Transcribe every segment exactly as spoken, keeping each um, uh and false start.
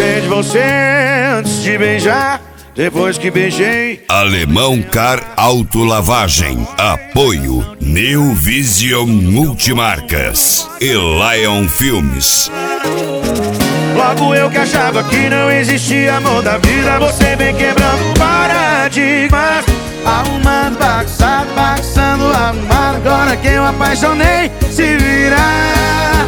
Gostei de você antes de beijar, depois que beijei. Alemão Car Autolavagem. Apoio New Vision Multimarcas e Lion Filmes. Logo eu que achava que não existia amor da vida, você vem quebrando paradigmas, arrumando, bagunçado, bagunçando, arrumado. Agora que eu apaixonei, se virar.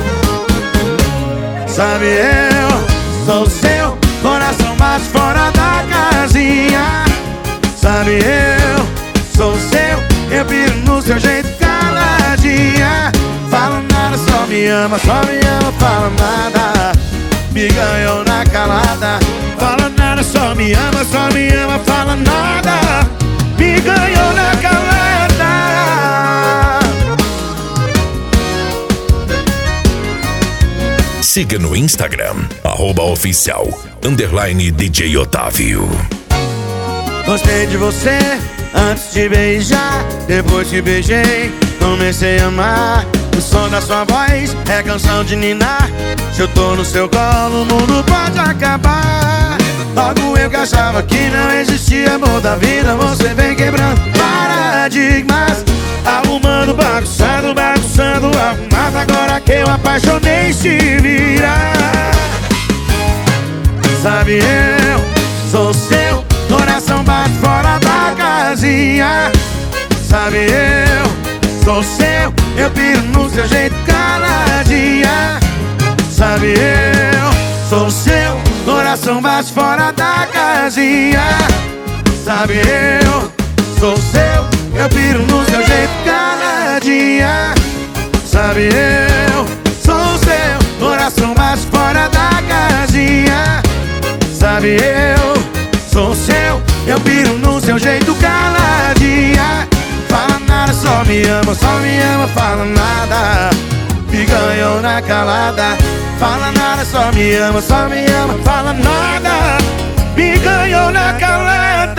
Sabe, eu sou seu, coração bate fora da casinha. Sabe, eu sou seu, eu piro no seu jeito caladinha. Fala nada, só me ama, só me ama, fala nada. Me ganhou na calada. Fala nada, só me ama, só me ama, fala nada. Me ganhou na calada. Siga no Instagram, arroba oficial, underline D J Otávio. Gostei de você antes de beijar, depois que beijei, comecei a amar. O som da sua voz é canção de ninar. Se eu tô no seu colo, o mundo pode acabar. Logo eu que achava que não existia amor da vida, você vem quebrando paradigmas, arrumando, bagunçando, bagunçando, arrumado. Agora que eu apaixonei, se virar. Sabe, eu sou seu, coração bate fora da casinha. Sabe, eu sou seu, eu piro no seu jeito caladinha. Sabe, eu sou seu, coração bate fora da casinha. Sabe, eu sou seu, eu piro no seu jeito caladinha. Sabe, eu sou seu, coração bate fora da casinha. Sabe, eu sou seu, eu piro no seu jeito caladinha. Fala nada, só me ama, só me ama, fala nada. Me ganhou na calada. Fala nada, só me ama, só me ama, fala nada. Me ganhou na calada.